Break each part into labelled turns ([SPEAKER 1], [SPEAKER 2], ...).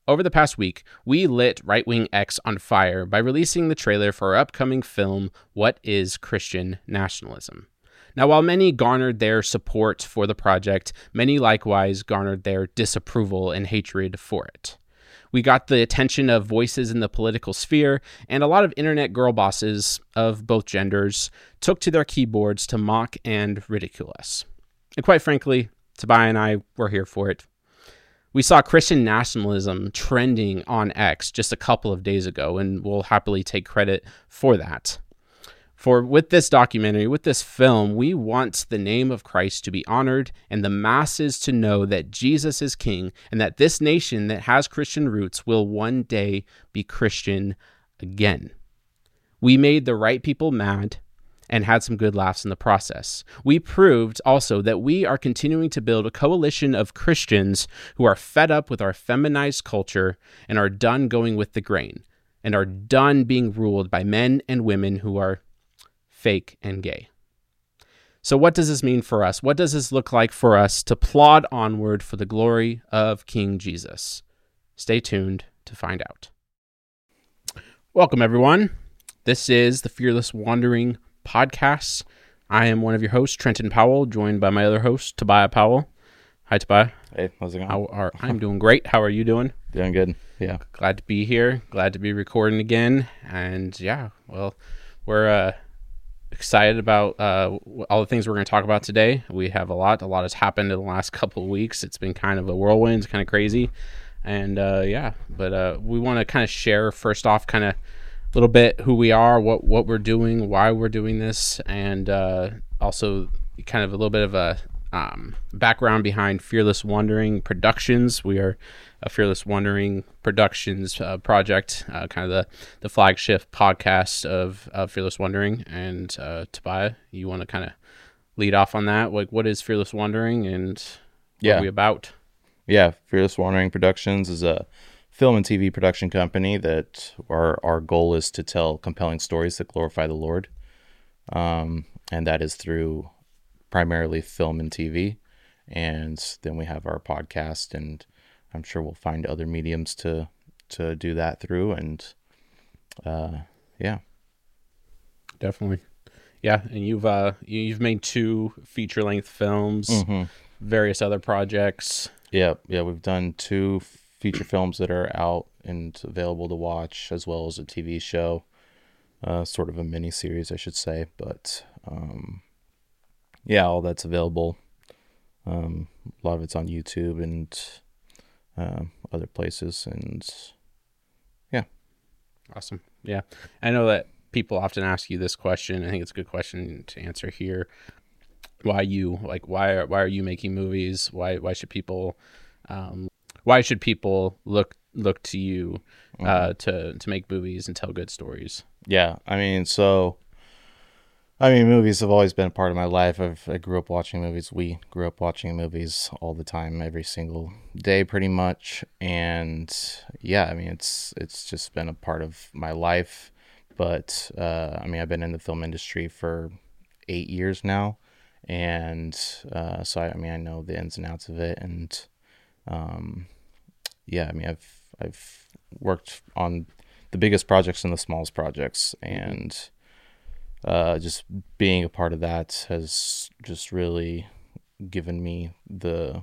[SPEAKER 1] Over the past week, we lit Right Wing X on fire by releasing the trailer for our upcoming film, What is Christian Nationalism? Now, while many garnered their support for the project, many likewise garnered their disapproval and hatred for it. We got the attention of voices in the political sphere, and a lot of internet girl bosses of both genders took to their keyboards to mock and ridicule us. And quite frankly, Tobiah and I were here for it. We saw Christian nationalism trending on X just a couple of days ago, and we'll happily take credit for that. For with this documentary, with this film, we want the name of Christ to be honored and the masses to know that Jesus is King and that this nation that has Christian roots will one day be Christian again. We made the right people mad and had some good laughs in the process. We proved also that we are continuing to build a coalition of Christians who are fed up with our feminized culture and are done going with the grain and are done being ruled by men and women who are fake and gay. So what does this mean for us? What does this look like for us to plod onward for the glory of King Jesus? Stay tuned to find out. Welcome, everyone. This is the Fearless Wandering Podcast. I am one of your hosts, Trenton Powell, joined by my other host, Tobiah Powell. Hi, Tobiah.
[SPEAKER 2] Hey, how's it going?
[SPEAKER 1] I'm doing great. How are you doing?
[SPEAKER 2] Doing good. Yeah.
[SPEAKER 1] Glad to be here. Glad to be recording again. And yeah, well, we're excited about all the things we're going to talk about today. We have a lot has happened in the last couple of weeks. It's been kind of a whirlwind. It's kind of crazy. And we want to kind of share first off kind of a little bit who we are, what we're doing, why we're doing this, and also kind of a little bit of a background behind Fearless Wandering Productions. We are a Fearless Wandering Productions project, kind of the flagship podcast of Fearless Wandering. And Tobiah, you want to kind of lead off on that? Like, what is Fearless Wandering and what are we about?
[SPEAKER 2] Yeah, Fearless Wandering Productions is a film and TV production company that our goal is to tell compelling stories that glorify the Lord. And that is through primarily film and TV. And then we have our podcast, and I'm sure we'll find other mediums to do that through. And yeah.
[SPEAKER 1] Definitely. Yeah, and you've made 2 feature-length films, various other projects.
[SPEAKER 2] Yeah, we've done 2 feature films that are out and available to watch, as well as a TV show, sort of a mini series, I should say. But all that's available. A lot of it's on YouTube and other places, and yeah.
[SPEAKER 1] Awesome. Yeah, I know that people often ask you this question. I think it's a good question to answer here. Why are you making movies? Why should people look to you to make movies and tell good stories?
[SPEAKER 2] Yeah, movies have always been a part of my life. I grew up watching movies. We grew up watching movies all the time, every single day, pretty much. And yeah, it's just been a part of my life. But I've been in the film industry for 8 years now, and so I know the ins and outs of it. And I've worked on the biggest projects and the smallest projects, and just being a part of that has just really given me the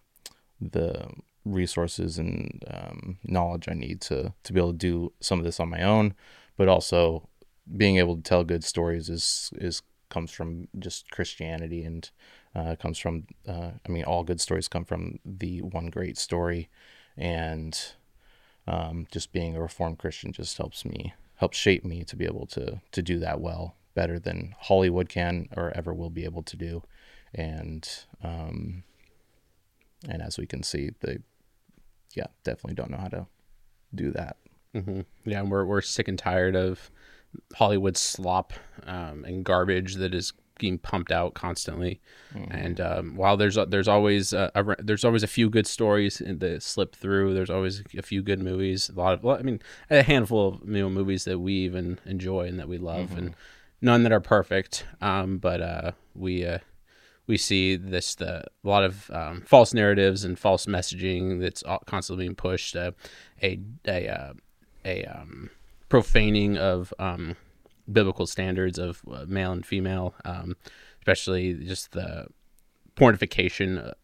[SPEAKER 2] resources and knowledge I need to be able to do some of this on my own, but also being able to tell good stories comes from just Christianity, and comes from all good stories come from the one great story, and just being a Reformed Christian just helps shape me to be able to do that well, better than Hollywood can or ever will be able to do. And as we can see, they definitely don't know how to do that.
[SPEAKER 1] Mm-hmm. Yeah, and we're sick and tired of Hollywood slop and garbage that is being pumped out constantly. Mm-hmm. And while there's always a few good stories that slip through, there's always a few good movies. A handful of movies that we even enjoy and that we love, mm-hmm. and none that are perfect. But we we see a lot of false narratives and false messaging that's constantly being pushed. A profaning of biblical standards of male and female, especially just the pornification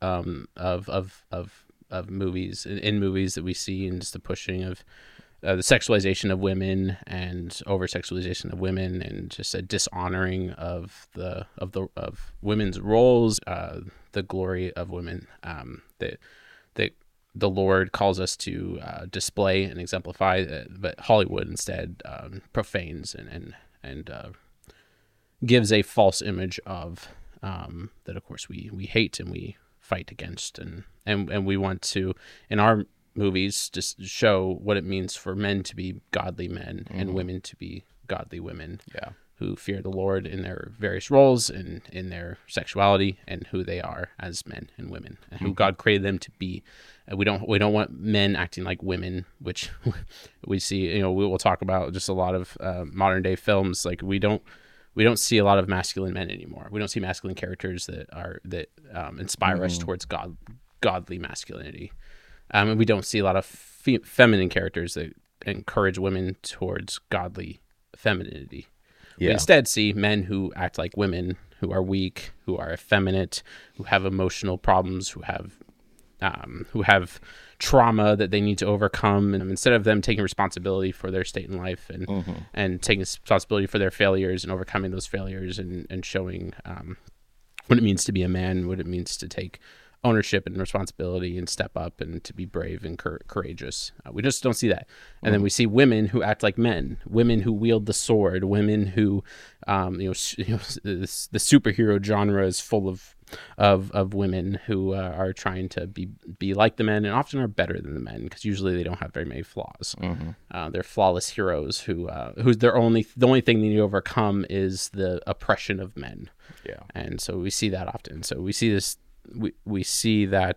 [SPEAKER 1] of movies in movies that we see, and just the pushing of the sexualization of women and over sexualization of women, and just a dishonoring of women's roles, the glory of women that the Lord calls us to display and exemplify, but Hollywood instead profanes and gives a false image of that. Of course, we hate and we fight against, and we want to, in our movies, just show what it means for men to be godly men and women to be godly women.
[SPEAKER 2] Yeah.
[SPEAKER 1] Who fear the Lord in their various roles and in their sexuality, and who they are as men and women, and who God created them to be. We don't want men acting like women, which we see. We will talk about just a lot of modern day films. Like we don't see a lot of masculine men anymore. We don't see masculine characters that inspire us towards godly masculinity, and we don't see a lot of feminine characters that encourage women towards godly femininity.
[SPEAKER 2] Yeah.
[SPEAKER 1] We instead see men who act like women, who are weak, who are effeminate, who have emotional problems, who have trauma that they need to overcome. And instead of them taking responsibility for their state in life and taking responsibility for their failures and overcoming those failures and showing what it means to be a man, what it means to take ownership and responsibility and step up and to be brave and courageous. We just don't see that. And then we see women who act like men, women who wield the sword, women who, the superhero genre is full of women who are trying to be like the men, and often are better than the men, because usually they don't have very many flaws. They're flawless heroes who's the only thing they need to overcome is the oppression of men.
[SPEAKER 2] Yeah.
[SPEAKER 1] And so we see that often. So we see this. We see that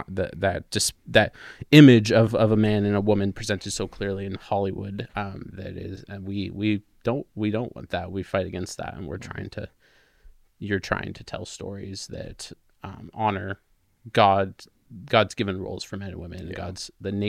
[SPEAKER 1] that image of a man and a woman presented so clearly in Hollywood, that is, and we don't want that. We fight against that, and you're trying to tell stories that honor God's given roles for men and women, and God's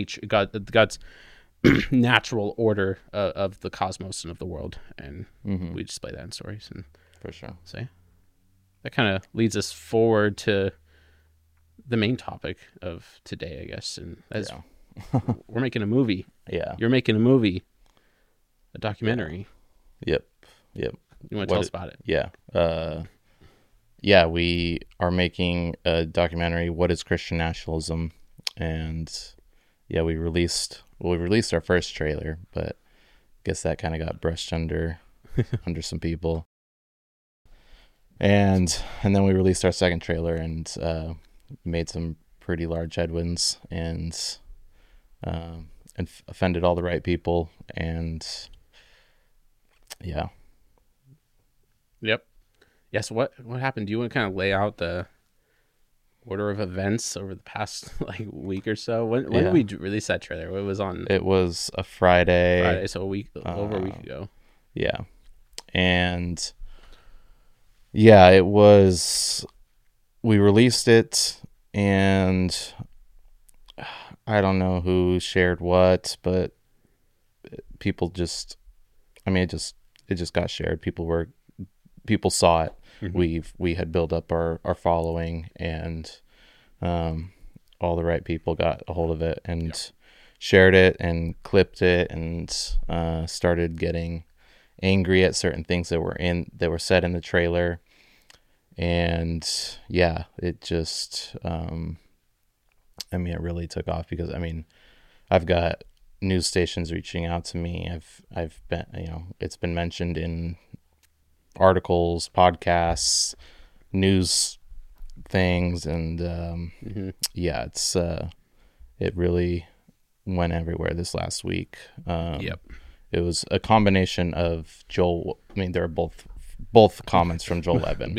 [SPEAKER 1] natural order of the cosmos and of the world, and we display that in stories. And
[SPEAKER 2] for sure.
[SPEAKER 1] So that kind of leads us forward to the main topic of today, I guess. And we're making a movie.
[SPEAKER 2] Yeah.
[SPEAKER 1] You're making a movie, a documentary.
[SPEAKER 2] Yep.
[SPEAKER 1] You want to tell us about it?
[SPEAKER 2] Yeah. We are making a documentary, What is Christian Nationalism? And we released our first trailer, but I guess that kind of got brushed under some people. And then we released our second trailer, and made some pretty large headwinds, and offended all the right people, and
[SPEAKER 1] Yep. Yes. What happened? Do you want to kind of lay out the order of events over the past week or so? When did we release that trailer? It was on.
[SPEAKER 2] It was a Friday.
[SPEAKER 1] So over a week ago.
[SPEAKER 2] Yeah, and it was. We released it, and I don't know who shared what, but people just, it just got shared. People saw it. We had built up our following, and all the right people got a hold of it and shared it and clipped it, and started getting angry at certain things that were said in the trailer. And it just it really took off, because I've got news stations reaching out to me. I've been, it's been mentioned in articles, podcasts, news things, and it's it really went everywhere this last week. It was a combination of Joel. There are both comments from Joel Eben.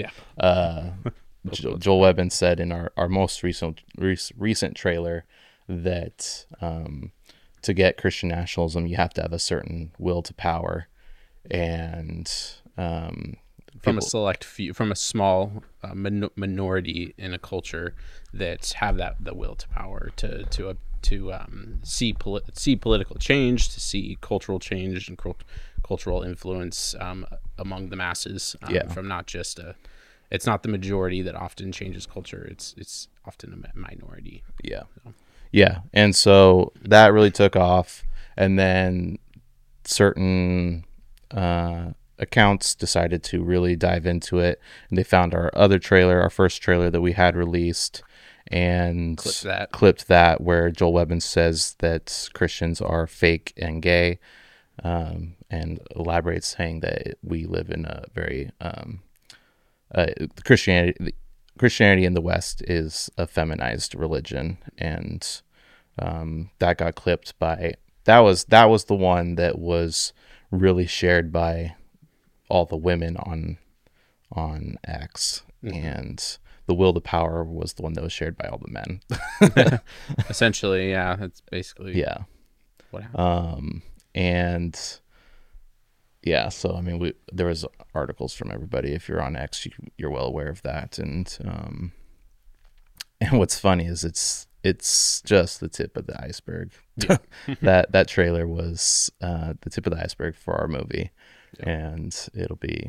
[SPEAKER 2] Joel Eben said in our most recent trailer that to get Christian nationalism, you have to have a certain will to power, and
[SPEAKER 1] from a select few, from a small minority in a culture that have the will to power to see political change, to see cultural change and cultural influence among the masses. From not just it's not the majority that often changes culture. It's often a minority.
[SPEAKER 2] Yeah. So. Yeah. And so that really took off. And then certain accounts decided to really dive into it. And they found our first trailer that we had released, and clipped that where Joel Webben says that Christians are fake and gay, and elaborates saying that we live in a very Christianity in the West is a feminized religion, and that got clipped by that was the one that was really shared by all the women on X, and the will to power was the one that was shared by all the men.
[SPEAKER 1] Essentially, yeah, that's basically what happened.
[SPEAKER 2] And yeah, so I mean, there was articles from everybody. If you're on X, you're well aware of that. And what's funny is it's just the tip of the iceberg. Yeah. that trailer was the tip of the iceberg for our movie, and it'll be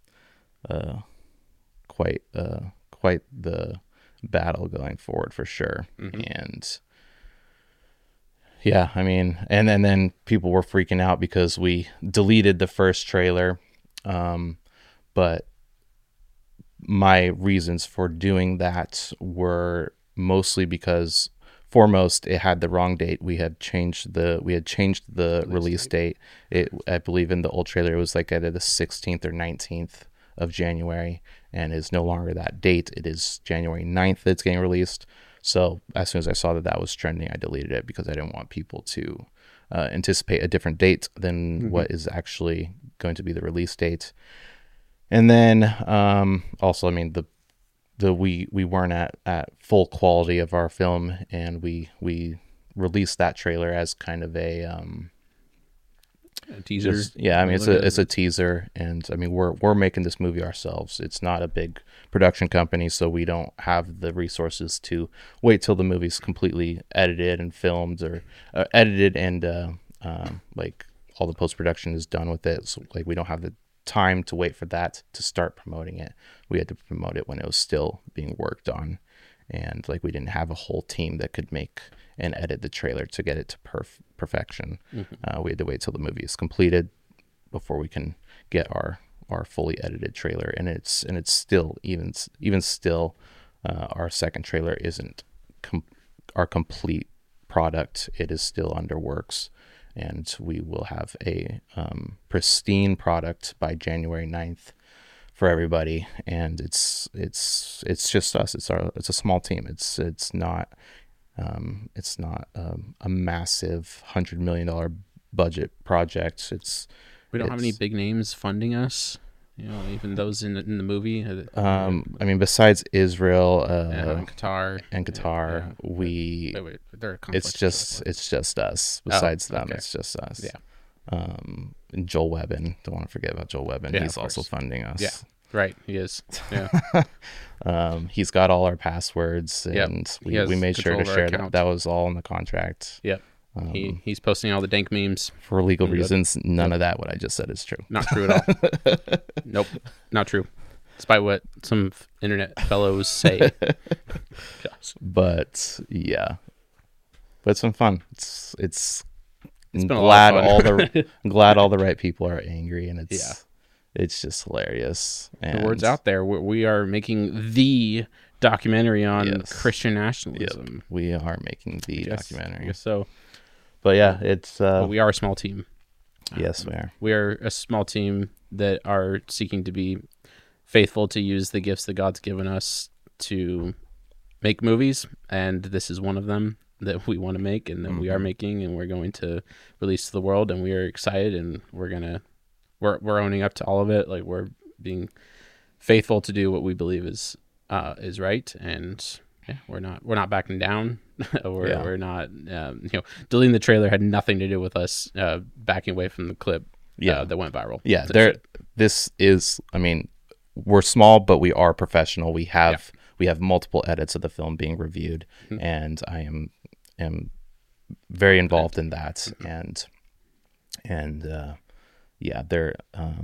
[SPEAKER 2] quite the battle going forward for sure. And yeah, I mean, and then people were freaking out because we deleted the first trailer. But my reasons for doing that were mostly because, foremost, it had the wrong date. We had changed the release date. I believe in the old trailer it was like either the 16th or 19th of January, and is no longer that date. It is January 9th that's getting released. So as soon as I saw that was trending, I deleted it because I didn't want people to anticipate a different date than what is actually going to be the release date. And then also, I mean, we weren't at full quality of our film, and we released that trailer as kind of a
[SPEAKER 1] teaser.
[SPEAKER 2] I mean, it's a teaser, and I mean, we're making this movie ourselves. It's not a big production company, so we don't have the resources to wait till the movie's completely edited and filmed, or edited and like all the post-production is done with it. So like, we don't have the time to wait for that to start promoting it. We had to promote it when it was still being worked on, and like, we didn't have a whole team that could make and edit the trailer to get it to perfection. We had to wait till the movie is completed before we can get our fully edited trailer. And it's still even still our second trailer isn't our complete product. It is still under works, and we will have a pristine product by January 9th for everybody. And it's just us. It's a small team. It's not a massive $100 million budget project.
[SPEAKER 1] We don't have any big names funding us, even those in the movie.
[SPEAKER 2] I mean, besides Israel
[SPEAKER 1] and Qatar,
[SPEAKER 2] it's just us. Besides them, it's just us.
[SPEAKER 1] Yeah.
[SPEAKER 2] And Joel Webben, don't want to forget about Joel Webben. He's also funding us.
[SPEAKER 1] Yeah. Right, he is. Yeah.
[SPEAKER 2] He's got all our passwords, and we made sure to share that. That was all in the contract.
[SPEAKER 1] Yep. He's posting all the dank memes.
[SPEAKER 2] For legal reasons, none of that, what I just said, is true.
[SPEAKER 1] Not true at all. Nope, not true. Despite what some internet fellows say.
[SPEAKER 2] But yeah. But it's been fun. It's
[SPEAKER 1] been
[SPEAKER 2] glad all the right people are angry, and it's just hilarious. And
[SPEAKER 1] the word's out there. We are making the documentary on Christian nationalism.
[SPEAKER 2] Yep. We are making the documentary.
[SPEAKER 1] I guess so.
[SPEAKER 2] But yeah, it's...
[SPEAKER 1] we are a small team.
[SPEAKER 2] Yes, we are.
[SPEAKER 1] We are a small team that are seeking to be faithful to use the gifts that God's given us to make movies, and this is one of them that we want to make, and that we are making, and we're going to release to the world, and we are excited, and we're owning up to all of it. Like, we're being faithful to do what we believe is right, and we're not backing down. We're not deleting the trailer had nothing to do with us backing away from the clip that went viral.
[SPEAKER 2] This is, I mean, we're small, but we are professional. We have multiple edits of the film being reviewed, and I am very involved in that. And yeah, they're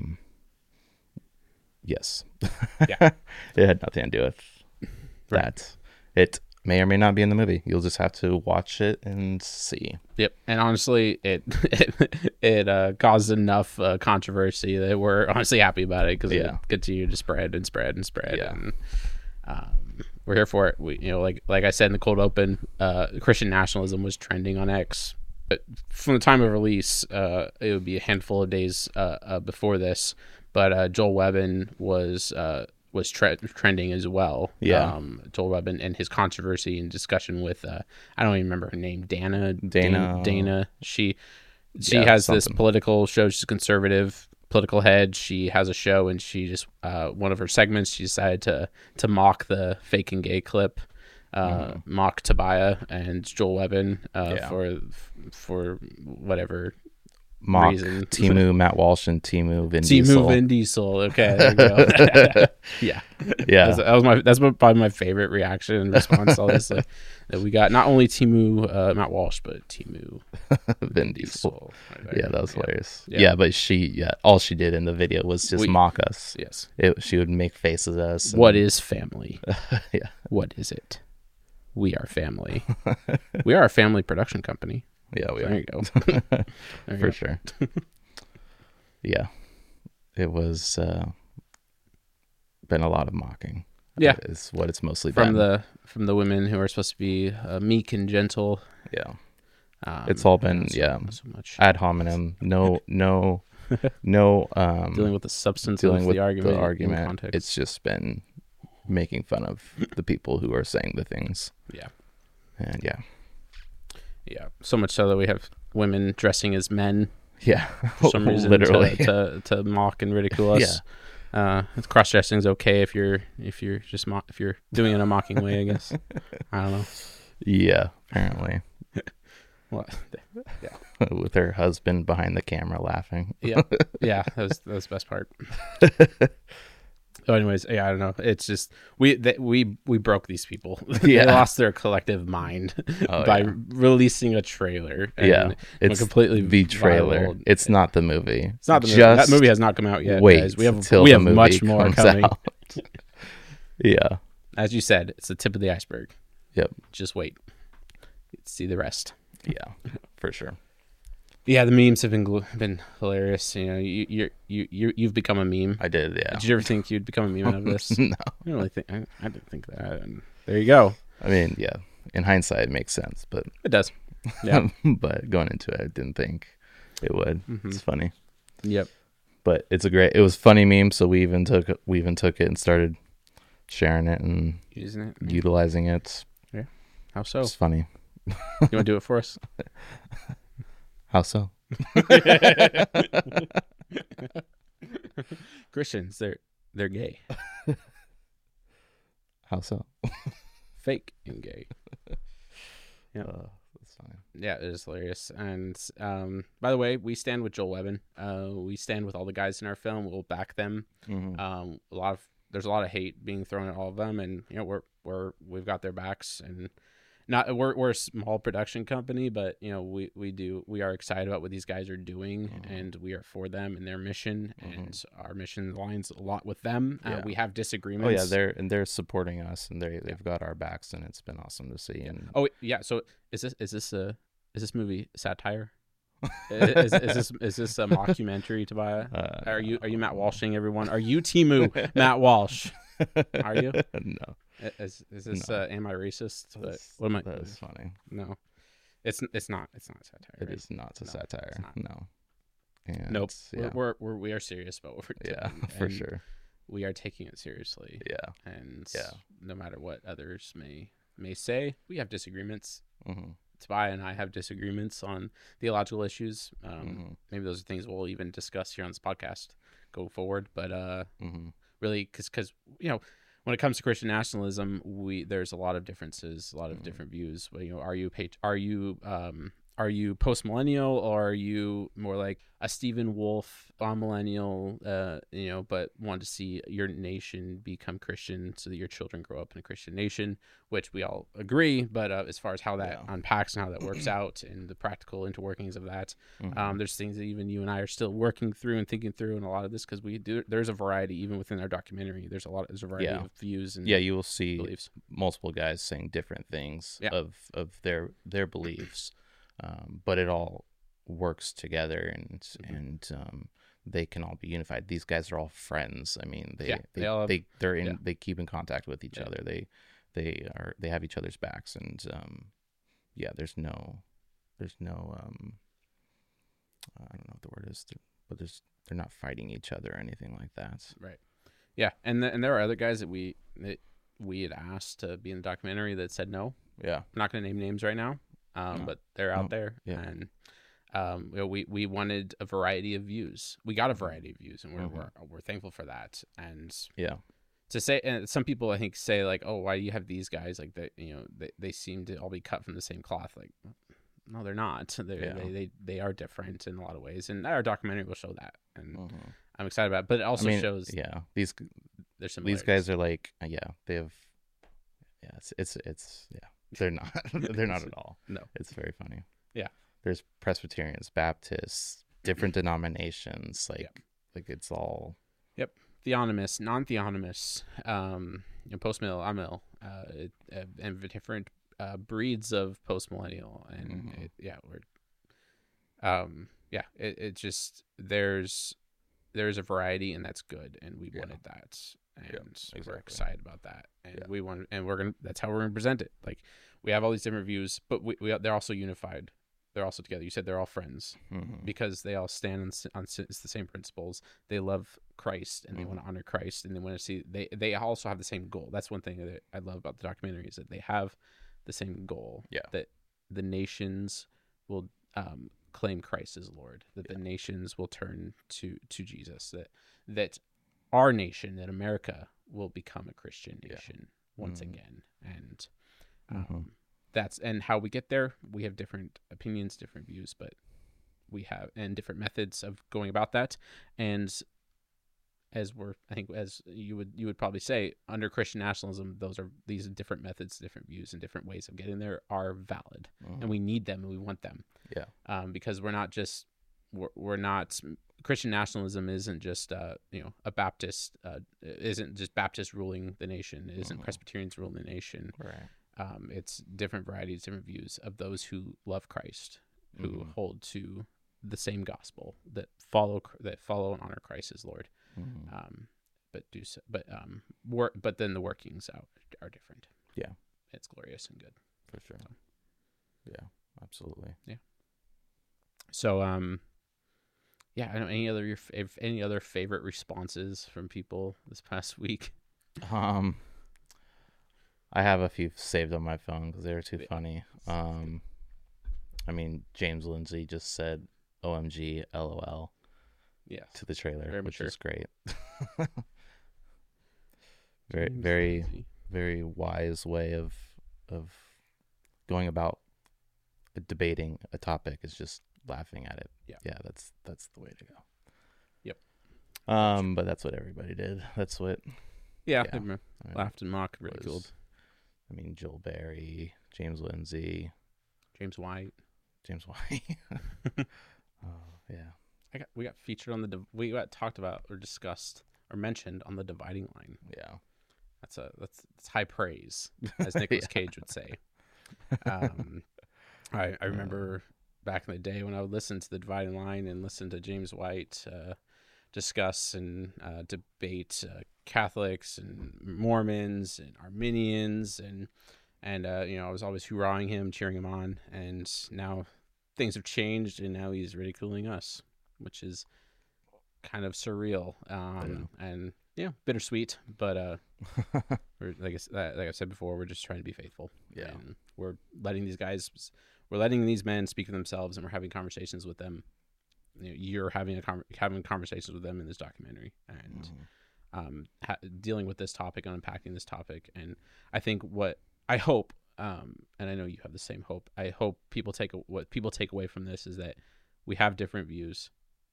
[SPEAKER 2] yes,
[SPEAKER 1] Yeah.
[SPEAKER 2] It had nothing to do with that. It may or may not be in the movie. You'll just have to watch it and see.
[SPEAKER 1] Yep. And honestly, it caused enough controversy that we're honestly happy about it, because it continued to spread and spread and spread.
[SPEAKER 2] Yeah.
[SPEAKER 1] And we're here for it. We, like I said in the cold open, Christian nationalism was trending on X. But from the time of release, it would be a handful of days before this. But Joel Webben was trending as well.
[SPEAKER 2] Yeah.
[SPEAKER 1] Joel Webben and his controversy and discussion with I don't even remember her name. Dana. She has this political show. She's a conservative political head. She has a show, and she just one of her segments, she decided to mock the fake and gay clip, mock Tobiah and Joel Webben for whatever
[SPEAKER 2] mock
[SPEAKER 1] reason.
[SPEAKER 2] Temu Matt Walsh and Temu Vin Diesel.
[SPEAKER 1] Vin Diesel. Okay, there you go. Yeah. That's probably my favorite reaction and response to all this. Like, that we got not only Temu Matt Walsh, but Temu
[SPEAKER 2] Vin Diesel.
[SPEAKER 1] Right,
[SPEAKER 2] yeah, that was hilarious. Yeah, but all she did in the video was just mock us.
[SPEAKER 1] Yes.
[SPEAKER 2] She would make faces at us.
[SPEAKER 1] What is family?
[SPEAKER 2] Yeah.
[SPEAKER 1] What is it? We are family. We are a family production company.
[SPEAKER 2] Yeah, we
[SPEAKER 1] there
[SPEAKER 2] are.
[SPEAKER 1] You go.
[SPEAKER 2] For sure. Yeah. It was been a lot of mocking.
[SPEAKER 1] Yeah.
[SPEAKER 2] Is what it's mostly
[SPEAKER 1] from
[SPEAKER 2] been.
[SPEAKER 1] From the women who are supposed to be meek and gentle.
[SPEAKER 2] Yeah. It's all been
[SPEAKER 1] so much
[SPEAKER 2] ad hominem. No
[SPEAKER 1] dealing with the substance of the argument. Context.
[SPEAKER 2] It's just been making fun of the people who are saying the things.
[SPEAKER 1] Yeah.
[SPEAKER 2] And yeah.
[SPEAKER 1] Yeah, so much so that we have women dressing as men.
[SPEAKER 2] Yeah,
[SPEAKER 1] for some reason,
[SPEAKER 2] literally
[SPEAKER 1] to mock and ridicule us. Yeah, cross dressing is okay if you're doing it in a mocking way. I guess. I don't know.
[SPEAKER 2] Yeah, apparently.
[SPEAKER 1] What?
[SPEAKER 2] Yeah, with her husband behind the camera laughing.
[SPEAKER 1] Yeah, that was the best part. So anyways, I don't know. It's just we broke these people. They lost their collective mind by releasing a trailer. And
[SPEAKER 2] it's
[SPEAKER 1] completely
[SPEAKER 2] the trailer.
[SPEAKER 1] viral.
[SPEAKER 2] It's not the movie.
[SPEAKER 1] It's not the movie. That movie has not come out yet.
[SPEAKER 2] Wait,
[SPEAKER 1] guys. We have much more coming.
[SPEAKER 2] Out. Yeah,
[SPEAKER 1] as you said, it's the tip of the iceberg.
[SPEAKER 2] Yep.
[SPEAKER 1] Just wait. See the rest.
[SPEAKER 2] Yeah, for sure.
[SPEAKER 1] Yeah, the memes have been hilarious. You've become a meme.
[SPEAKER 2] I did. Yeah.
[SPEAKER 1] Did you ever think you'd become a meme out of this?
[SPEAKER 2] No.
[SPEAKER 1] I didn't really think. I didn't think that. And there you go.
[SPEAKER 2] I mean, yeah. In hindsight, it makes sense, but
[SPEAKER 1] it does. Yeah.
[SPEAKER 2] But going into it, I didn't think it would. Mm-hmm. It's funny.
[SPEAKER 1] Yep.
[SPEAKER 2] But it was funny meme. So we even took it and started sharing it and
[SPEAKER 1] using it,
[SPEAKER 2] utilizing it.
[SPEAKER 1] Yeah. How so?
[SPEAKER 2] It's funny.
[SPEAKER 1] You want to do it for us?
[SPEAKER 2] How so?
[SPEAKER 1] Christians, they're gay.
[SPEAKER 2] How so?
[SPEAKER 1] Fake and gay. Yeah,
[SPEAKER 2] that's fine.
[SPEAKER 1] Yeah, it is hilarious. And by the way, we stand with Joel Webben. We stand with all the guys in our film. We'll back them. Mm-hmm. There's a lot of hate being thrown at all of them, and we've got their backs. And we're a small production company, but we are excited about what these guys are doing, mm-hmm. and we are for them and their mission, mm-hmm. and our mission aligns a lot with them. We have disagreements.
[SPEAKER 2] Oh yeah, they're supporting us, and they've got our backs, and it's been awesome to see. And
[SPEAKER 1] so is this movie satire? is this a mockumentary, Tobiah? Are you Matt Walshing everyone? Are you Temu Matt Walsh? Are you?
[SPEAKER 2] No.
[SPEAKER 1] Is this am I racist? What am I?
[SPEAKER 2] That is funny.
[SPEAKER 1] No, it's not satire.
[SPEAKER 2] It is not a satire. No. And
[SPEAKER 1] nope. Yeah. We are serious about what we're doing.
[SPEAKER 2] Yeah, for sure.
[SPEAKER 1] We are taking it seriously.
[SPEAKER 2] Yeah.
[SPEAKER 1] And no matter what others may say, we have disagreements.
[SPEAKER 2] Mm-hmm.
[SPEAKER 1] Tobiah and I have disagreements on theological issues.
[SPEAKER 2] Mm-hmm.
[SPEAKER 1] Maybe those are things we'll even discuss here on this podcast go forward. But
[SPEAKER 2] mm-hmm.
[SPEAKER 1] really, because when it comes to Christian nationalism, there's a lot of differences, a lot of mm-hmm. different views. But, are are you post millennial, or are you more like a Stephen Wolf millennial, but want to see your nation become Christian so that your children grow up in a Christian nation, which we all agree. But as far as how that unpacks and how that works out and the practical interworkings of that, there's things that even you and I are still working through and thinking through in a lot of this, because there's a variety even within our documentary. There's a variety of views and
[SPEAKER 2] you will see
[SPEAKER 1] beliefs.
[SPEAKER 2] Multiple guys saying different things of their beliefs, but it all works together, and they can all be unified. These guys are all friends. I mean, they keep in contact with each other. They have each other's backs, and there's no I don't know what the word is, but they're not fighting each other or anything like that.
[SPEAKER 1] Right. Yeah, and there are other guys that we had asked to be in the documentary that said no.
[SPEAKER 2] Yeah.
[SPEAKER 1] I'm not going to name names right now, but they're out there, and we wanted a variety of views. We got a variety of views, and we're thankful for that. And to say, and some people I think say like, oh, why do you have these guys like that? They seem to all be cut from the same cloth. Like, no, they're not. They are different in a lot of ways, and our documentary will show that. And I'm excited about it. But it also shows
[SPEAKER 2] these guys are like they have they're not they're not at all.
[SPEAKER 1] No,
[SPEAKER 2] it's very funny.
[SPEAKER 1] Yeah,
[SPEAKER 2] there's Presbyterians, Baptists, different denominations, like it's all
[SPEAKER 1] theonomous, non-theonomous, post-mill, amill, and different breeds of post-millennial, and it's just there's a variety, and that's good, and we wanted that, and we're excited about that, and we want, and that's how we're gonna present it. Like, we have all these different views, but they're also unified. They're also together. You said they're all friends because they all stand on the same principles. They love Christ, and they want to honor Christ, and they want to see. They also have the same goal. That's one thing that I love about the documentary, is that they have the same goal. Yeah. That the nations will claim Christ as Lord. That the nations will turn to Jesus. That our nation, that America, will become a Christian nation once again, and. That's, and how we get there, we have different opinions, different views, but we have, and different methods of going about that. And as you would probably say, under Christian nationalism, these different methods, different views, and different ways of getting there are valid, and we need them, and we want them. Yeah. Because we're not Christian nationalism isn't just a Baptist, isn't just Baptist ruling the nation. It isn't Presbyterians ruling the nation.
[SPEAKER 2] Right.
[SPEAKER 1] It's different varieties, different views of those who love Christ, who hold to the same gospel, that follow and honor Christ as Lord, but then the workings out are different.
[SPEAKER 2] Yeah,
[SPEAKER 1] it's glorious and good
[SPEAKER 2] for sure. So. Yeah, absolutely.
[SPEAKER 1] Yeah. So, I don't know, any other favorite responses from people this past week.
[SPEAKER 2] I have a few saved on my phone because they were too funny. James Lindsay just said "OMG, LOL," to the trailer, which is great. very, very wise way of going about debating a topic, is just laughing at it. Yeah, that's the way to go.
[SPEAKER 1] Yep.
[SPEAKER 2] But that's what everybody did. That's what.
[SPEAKER 1] Yeah. Laughed and mocked, ridiculed.
[SPEAKER 2] Joel Berry, James Lindsay,
[SPEAKER 1] James White.
[SPEAKER 2] Oh yeah.
[SPEAKER 1] We got featured on we got talked about or discussed or mentioned on The Dividing Line.
[SPEAKER 2] Yeah.
[SPEAKER 1] That's high praise, as Nicolas Cage would say. I remember back in the day when I would listen to The Dividing Line and listen to James White discuss and debate Catholics and Mormons and Arminians, and I was always hoorahing him, cheering him on, and now things have changed, and now he's ridiculing us, which is kind of surreal, and bittersweet, but like I said before, we're just trying to be faithful.
[SPEAKER 2] Yeah,
[SPEAKER 1] and we're letting these men speak for themselves, and we're having conversations with them. You're having conversations with them in this documentary, and dealing with this topic and unpacking this topic. And I think what I hope and I know you have the same hope. I hope what people take away from this is that we have different views,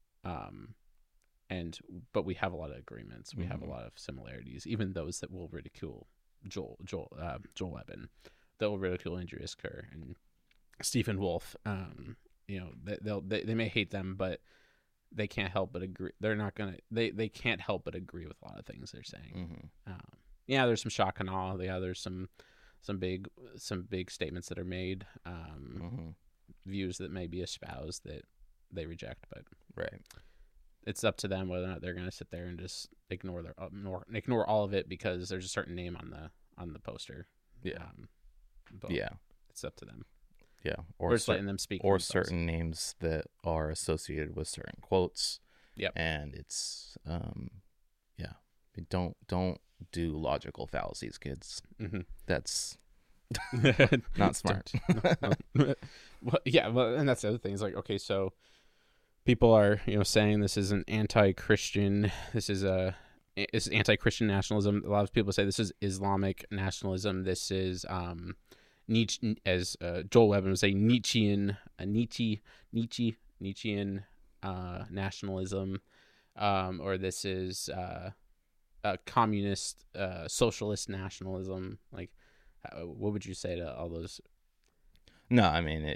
[SPEAKER 1] but we have a lot of agreements. We have a lot of similarities, even those that will ridicule Joel Eben, that will ridicule Andreas Kerr and Stephen Wolf. They may hate them, but they can't help but agree. They're not gonna. They can't help but agree with a lot of things they're saying. There's some shock and awe. Yeah, there's some big statements that are made, views that may be espoused that they reject, but
[SPEAKER 2] right.
[SPEAKER 1] It's up to them whether or not they're going to sit there and just ignore all of it because there's a certain name on the poster.
[SPEAKER 2] Yeah,
[SPEAKER 1] but it's up to them.
[SPEAKER 2] Yeah,
[SPEAKER 1] or just letting them speak,
[SPEAKER 2] or certain names that are associated with certain quotes.
[SPEAKER 1] Yep,
[SPEAKER 2] and it's don't do logical fallacies, kids. That's not smart.
[SPEAKER 1] Well, and that's the other thing. It's like, okay, so people are saying this is an anti-Christian. This is anti-Christian nationalism. A lot of people say this is Islamic nationalism. This is Nietzsche, as Joel Eben would say, Nietzschean nationalism, or this is a communist, socialist nationalism. Like, what would you say to all those?
[SPEAKER 2] No, I mean,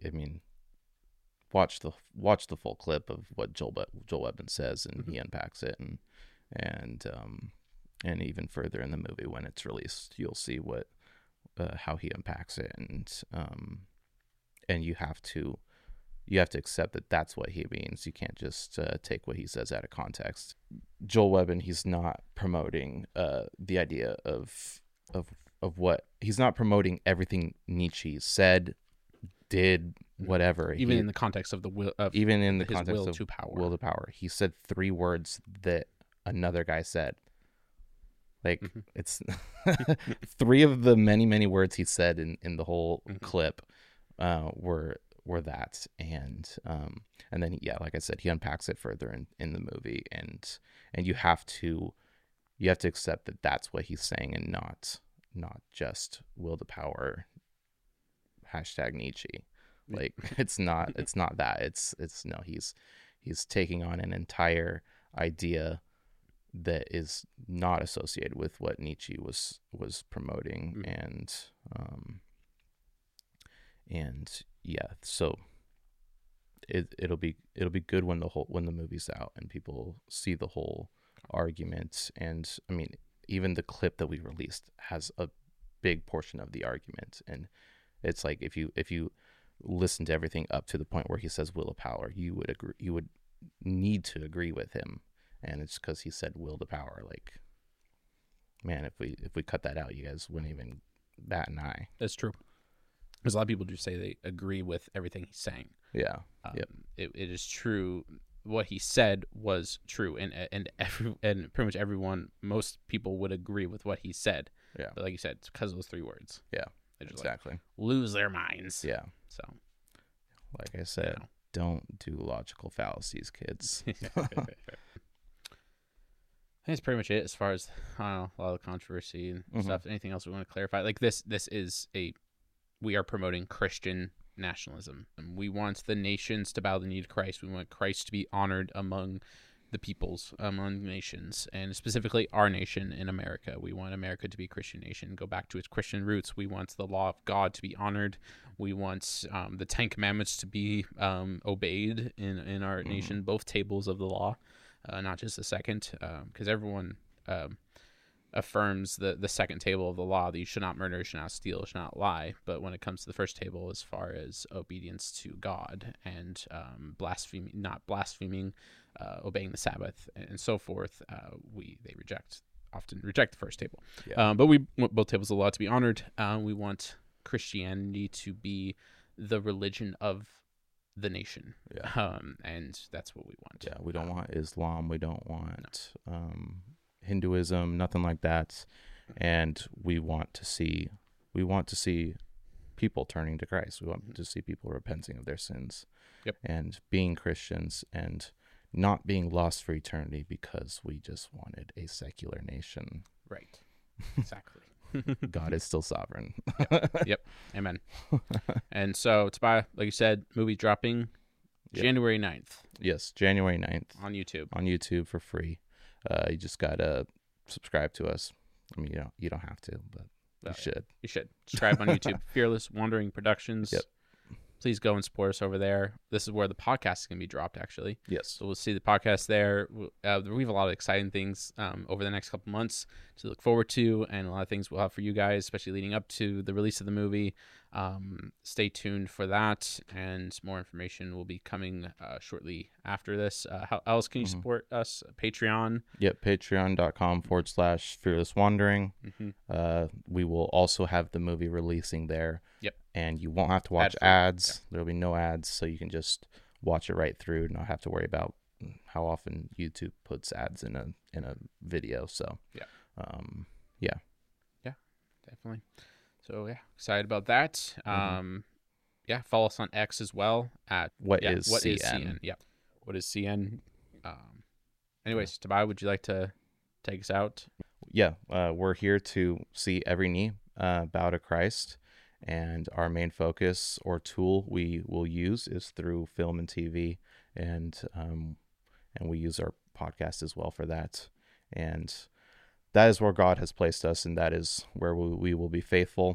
[SPEAKER 2] watch the full clip of what Joel Eben says, and he unpacks it, and even further in the movie when it's released, you'll see how he unpacks it, and you have to accept that that's what he means. You can't just take what he says out of context. Joel Eben, he's not promoting the idea of what he's not promoting everything Nietzsche said, did, whatever.
[SPEAKER 1] Even in the context of the will,
[SPEAKER 2] even in the context
[SPEAKER 1] will
[SPEAKER 2] of
[SPEAKER 1] to power.
[SPEAKER 2] Will to power. He said 3 words that another guy said. Like it's 3 of the many words he said in the whole clip were that, and then like I said, he unpacks it further in the movie, and you have to accept that that's what he's saying, and not just will to power #Nietzsche. Like it's not that. It's no, he's taking on an entire idea that is not associated with what Nietzsche was promoting, so it'll be good when the movie's out and people see the whole argument. And I mean, even the clip that we released has a big portion of the argument, and it's like if you listen to everything up to the point where he says will of power, you would need to agree with him. And it's because he said will to power. Like, man, if we cut that out, you guys wouldn't even bat an eye.
[SPEAKER 1] That's true. Because a lot of people do say they agree with everything he's saying.
[SPEAKER 2] Yeah.
[SPEAKER 1] It is true. What he said was true, and pretty much everyone, most people would agree with what he said.
[SPEAKER 2] Yeah.
[SPEAKER 1] But like you said, it's because of those 3 words.
[SPEAKER 2] Yeah.
[SPEAKER 1] They just
[SPEAKER 2] exactly.
[SPEAKER 1] Lose their minds.
[SPEAKER 2] Yeah.
[SPEAKER 1] So,
[SPEAKER 2] like I said, don't do logical fallacies, kids.
[SPEAKER 1] I think that's pretty much it as far as a lot of the controversy and stuff. Anything else we want to clarify? Like this is we are promoting Christian nationalism, and we want the nations to bow the knee to Christ. We want Christ to be honored among the peoples, among nations, and specifically our nation in America. We want America to be a Christian nation, go back to its Christian roots. We want the law of God to be honored. We want the 10 Commandments to be obeyed in our nation, both tables of the law. Not just the second, because everyone affirms the second table of the law, that you should not murder, you should not steal, you should not lie. But when it comes to the first table, as far as obedience to God and not blaspheming, obeying the Sabbath and so forth, they often reject the first table.
[SPEAKER 2] Yeah.
[SPEAKER 1] But we want both tables of the law to be honored. We want Christianity to be the religion of the nation.
[SPEAKER 2] Yeah.
[SPEAKER 1] And that's what we want.
[SPEAKER 2] Yeah, we don't want Islam, we don't want Hinduism, nothing like that. And we want to see people turning to Christ. We want to see people repenting of their sins.
[SPEAKER 1] Yep.
[SPEAKER 2] And being Christians and not being lost for eternity because we just wanted a secular nation.
[SPEAKER 1] Right. Exactly.
[SPEAKER 2] God is still sovereign.
[SPEAKER 1] Yep. Amen. And so, Tobiah, like you said, movie dropping January 9th.
[SPEAKER 2] Yes, January 9th.
[SPEAKER 1] On YouTube.
[SPEAKER 2] On YouTube for free. You just gotta subscribe to us. I mean, you don't have to, but you should.
[SPEAKER 1] You should. Subscribe on YouTube. Fearless Wandering Productions.
[SPEAKER 2] Yep.
[SPEAKER 1] Please go and support us over there. This is where the podcast is going to be dropped, actually.
[SPEAKER 2] Yes.
[SPEAKER 1] So we'll see the podcast there. We have a lot of exciting things over the next couple months to look forward to, and a lot of things we'll have for you guys, especially leading up to the release of the movie. Stay tuned for that, and more information will be coming shortly after this. How else can you support us? Patreon.
[SPEAKER 2] Yep, patreon.com/Fearless Wandering. We will also have the movie releasing there.
[SPEAKER 1] Yep.
[SPEAKER 2] And you won't have to watch ads. Yeah. There'll be no ads, so you can just watch it right through and not have to worry about how often YouTube puts ads in a video. So
[SPEAKER 1] yeah, definitely. So yeah, excited about that. Yeah, follow us on X as well at
[SPEAKER 2] what is CN.
[SPEAKER 1] Yeah, what is CN? Anyways, Tobiah, would you like to take us out?
[SPEAKER 2] Yeah, we're here to see every knee bow to Christ. And our main focus or tool we will use is through film and TV, and we use our podcast as well for that. And that is where God has placed us, and that is where we will be faithful.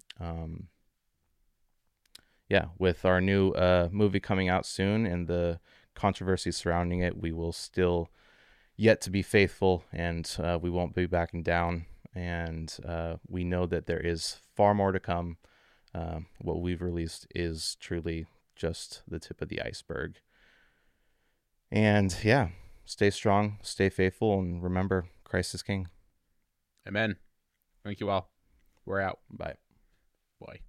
[SPEAKER 2] With our new movie coming out soon and the controversy surrounding it, we will still yet to be faithful, and we won't be backing down. And we know that there is far more to come. What we've released is truly just the tip of the iceberg. And yeah, stay strong, stay faithful, and remember, Christ is King.
[SPEAKER 1] Amen. Thank you all. We're out.
[SPEAKER 2] Bye.
[SPEAKER 1] Bye.